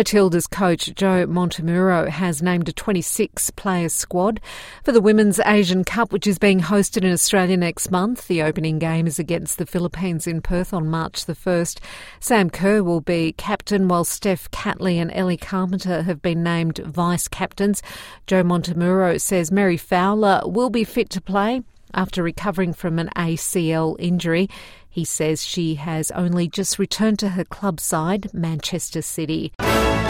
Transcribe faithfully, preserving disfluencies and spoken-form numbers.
Matilda's coach Joe Montemuro has named a twenty-six player squad for the Women's Asian Cup, which is being hosted in Australia next month. The opening game is against the Philippines in Perth on March the first. Sam Kerr will be captain, while Steph Catley and Ellie Carpenter have been named vice-captains. Joe Montemuro says Mary Fowler will be fit to play after recovering from an A C L injury. He says she has only just returned to her club side, Manchester City.